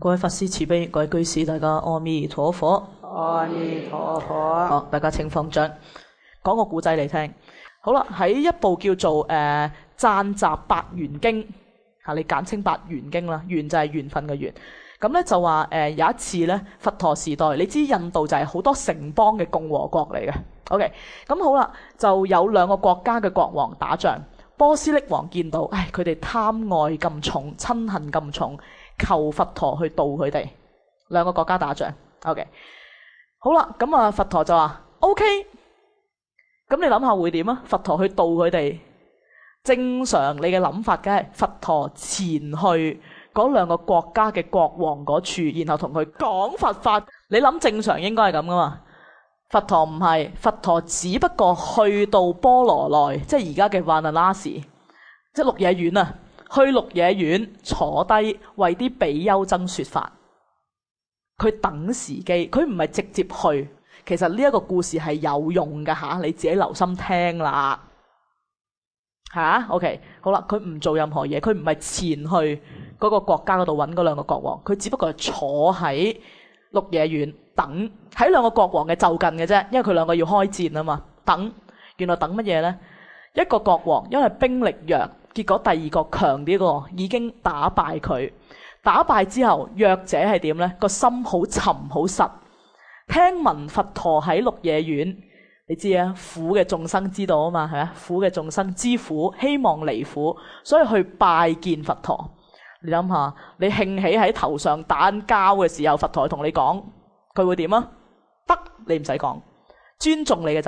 各位法師慈悲，各位居士，大家阿彌陀佛。 阿彌陀佛。 好，大家請放掌。講個故仔嚟聽。好啦，喺一部叫做贊集八緣經，你簡稱八緣經啦，緣就係緣分嘅緣。咁咧就話有一次咧，佛陀時代，你知印度就係好多城邦嘅共和國嚟嘅。OK， 咁好啦，就有兩個國家嘅國王打仗。波斯匿王見到，佢哋貪愛咁重，嗔恨咁重，求佛陀去度佢哋。兩個國家打仗。OK， 好啦，咁啊佛陀就話 OK。咁你諗下會點啊？佛陀去度佢哋，正常你嘅諗法梗係佛陀前去嗰兩個國家嘅國王嗰處，然後同佢講佛法。你諗正常應該係咁噶嘛？佛陀唔係，佛陀只不過去到波羅奈，即係而家嘅瓦那拉士，即係鹿野苑啊。去鹿野苑坐低為啲比丘僧說法，佢等時機，佢唔係直接去。其實呢一個故事係有用㗎吓，你自己留心聽啦。OK， 好啦，佢唔做任何嘢，佢唔係前去嗰個國家嗰度揾嗰兩個國王，佢只不過係坐喺鹿野苑等，喺兩個國王嘅就近嘅啫，因為佢兩個要開戰啊嘛。等，原來等乜嘢呢？一個國王因為兵力弱，結果第二個強啲個已經打敗佢。打敗之後，弱者係點呢？個心好沉好實。聽聞佛陀喺鹿野苑，你知啊，苦嘅眾生知道啊嘛，係咪？苦嘅眾生知苦，希望離苦，所以去拜見佛陀。你諗下，你興起喺頭上打交嘅時候，佛陀同你講，佢會點啊？得，你唔使講，尊重你嘅就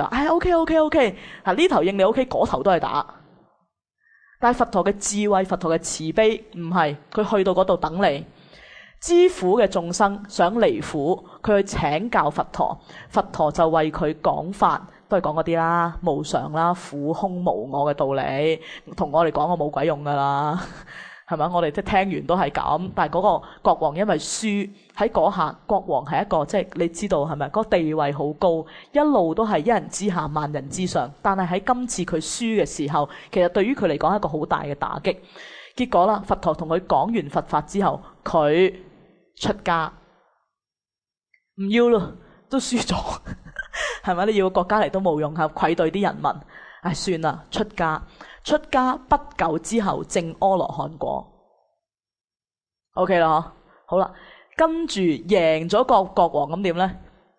OK， 呢頭應你 OK， 嗰頭都係打。但係佛陀嘅智慧，佛陀嘅慈悲，唔係佢去到嗰度等你。知苦嘅眾生想離苦，佢去請教佛陀，佛陀就為佢講法，都係講嗰啲啦，無常啦、苦空無我嘅道理，同我哋講我冇鬼用噶啦，係咪？我哋即係聽完都係咁。但係嗰個國王因為輸喺嗰下，國王係一個即係你知道係咪？嗰個地位好高，一路都係一人之下萬人之上。但係喺今次佢輸嘅時候，其實對於佢嚟講係一個好大嘅打擊。結果啦，佛陀同佢講完佛法之後，佢出家，唔要咯，都輸咗，係咪？你要個國家嚟都冇用，係愧對啲人民。算啦，出家。出家不久之後證阿羅漢果。OK 啦，好啦，跟住贏咗個國王咁點呢？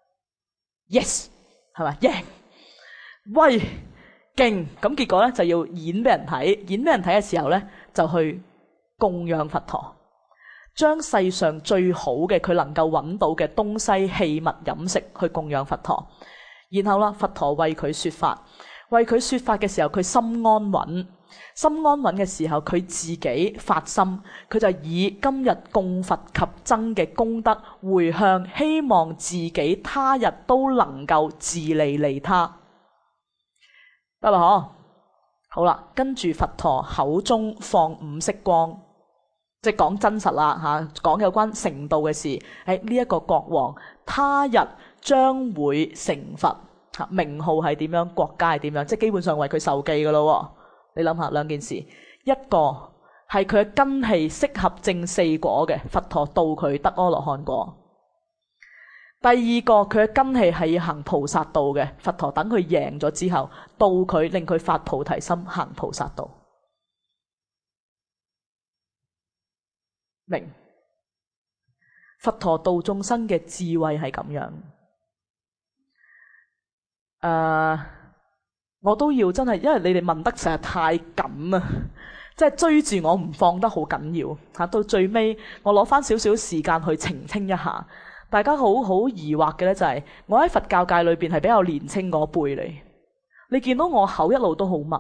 Yes， 係咪？贏，喂，勁！咁結果呢，就要演俾人睇，演俾人睇嘅時候呢，就去供養佛陀。將世上最好嘅佢能夠揾到嘅東西器物飲食去供養佛陀，然後啦，佛陀為佢說法，為佢說法嘅時候佢心安穩，心安穩嘅時候佢自己發心，佢就以今日供佛及僧嘅功德回向，希望自己他日都能夠自利利他，得啦嗬？好啦，跟住佛陀口中放五色光。即係講真實啦，講有關成道嘅事。呢一個國王，他日將會成佛，名號係點樣，國家係點樣，即係基本上為佢受記噶咯。你諗下兩件事，一個係佢嘅根器適合證四果嘅，佛陀度佢得阿羅漢果；第二個佢嘅根器係要行菩薩道嘅，佛陀等佢贏咗之後，度佢令佢發菩提心，行菩薩道。明佛陀度眾生嘅智慧係咁樣。我都要真係，因為你哋問得實在太緊啦，即係追住我唔放得好緊要。到最尾我攞翻少少時間去澄清一下，大家好疑惑嘅咧就係，我喺佛教界裏邊係比較年青嗰輩嚟，你見到我口一路都好密，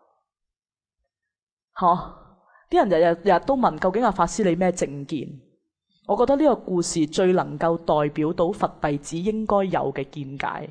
啲人日日都問究竟阿法師你咩政見？我覺得呢個故事最能夠代表到佛弟子應該有嘅見解。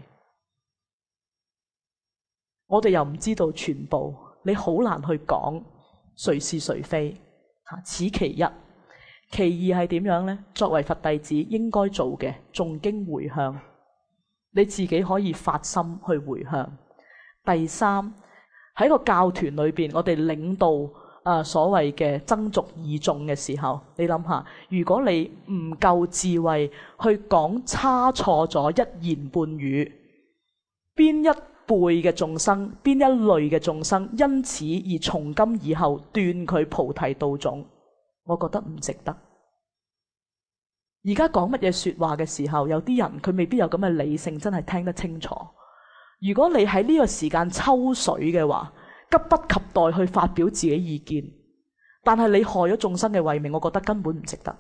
我哋又唔知道全部，你好難去講誰是誰非。此其一。其二係點樣呢？作為佛弟子應該做嘅誦經回向，你自己可以發心去回向。第三，喺個教團裏邊，我哋領導所謂嘅爭逐義眾嘅時候，你諗下，如果你唔夠智慧去講差錯咗一言半語，邊一輩嘅眾生，邊一類嘅眾生，因此而從今以後斷佢菩提道種，我覺得唔值得。而家講乜嘢說話嘅時候，有啲人佢未必有咁嘅理性，真係聽得清楚。如果你喺呢個時間抽水嘅話，急不及待去發表自己意見，但係你害咗眾生嘅慧命，我覺得根本唔值得。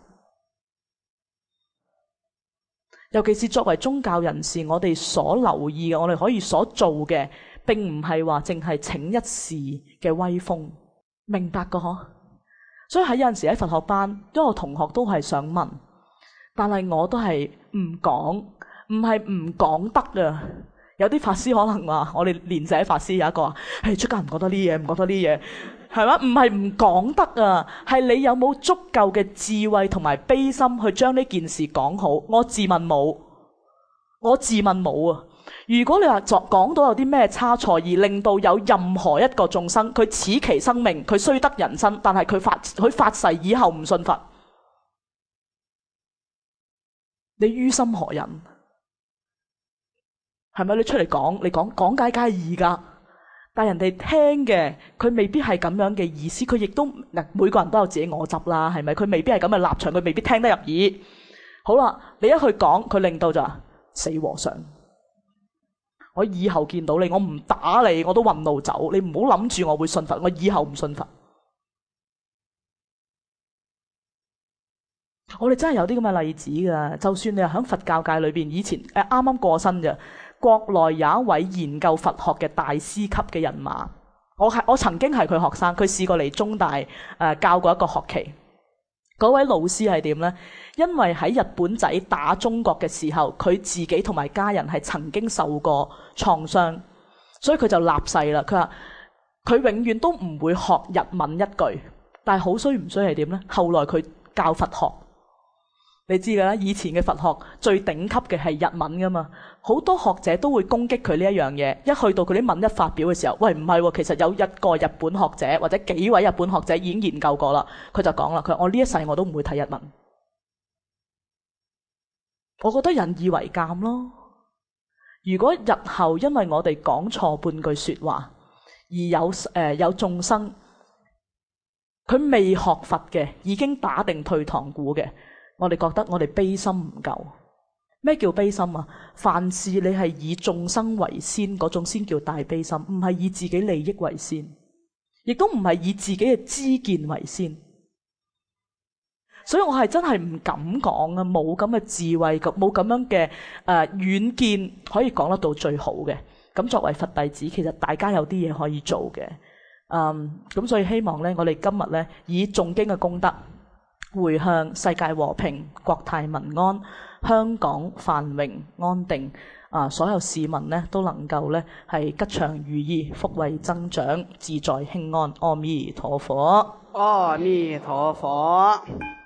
尤其是作為宗教人士，我哋所留意嘅，我哋可以所做嘅，並唔係話淨係請一時嘅威風，明白個嗬？所以喺有陣時喺佛學班，因為我同學都係想問，但係我都係唔講，唔係唔講得啊！有啲法師可能話，我哋蓮社法師有一個話，出家唔覺得呢嘢，唔覺得呢嘢，係嘛？唔係唔講得啊，係你有冇足夠嘅智慧同埋悲心去將呢件事講好？我自問冇，啊！如果你話講到有啲咩差錯，而令到有任何一個眾生，佢此其生命，佢雖得人身，但係佢發誓以後唔信佛，你於心何忍？係咪？你出嚟講，你講解梗係易㗎，但係人哋聽嘅，佢未必係咁樣嘅意思，佢亦都每個人都有自己我執啦，係咪？佢未必係咁嘅立場，佢未必聽得入耳。好啦，你一去講，佢令到就死和尚，我以後見到你，我唔打你，我都運路走，你唔好諗住我會信佛，我以後唔信佛。我哋真係有啲咁嘅例子㗎，就算你係喺佛教界裏邊，以前啱啱過身啫。國內有一位研究佛學嘅大師級嘅人馬，我曾經係佢學生，佢試過嚟中大教過一個學期。嗰位老師係點呢？因為喺日本仔打中國嘅時候，佢自己同埋家人係曾經受過創傷，所以佢就立誓啦。佢話佢永遠都唔會學日文一句，但係好衰唔衰係點呢？後來佢教佛學。你知㗎啦，以前嘅佛學最頂級嘅係日文㗎嘛，好多學者都會攻擊佢呢一樣嘢。一去到佢啲文一發表嘅時候，喂，唔係喎，其實有一個日本學者或者幾位日本學者已經研究過啦。佢就講啦，佢話我呢一世我都唔會睇日文。我覺得引以為鑑咯。如果日後因為我哋講錯半句說話，而有眾生佢未學佛嘅，已經打定退堂鼓嘅。我哋覺得我哋悲心唔夠。咩叫悲心啊？凡事你係以眾生為先，嗰種先叫大悲心，唔係以自己利益為先，亦都唔係以自己嘅知見為先。所以我係真係唔敢講啊，冇咁嘅智慧，冇咁樣嘅遠見可以講得到最好嘅。咁作為佛弟子，其實大家有啲嘢可以做嘅。咁所以希望咧，我哋今日咧以誦經嘅功德，回向世界和平、國泰民安、香港繁榮安定，所有市民呢都能夠呢係吉祥如意、福慧增長、自在輕安。阿彌陀佛， 阿彌陀佛。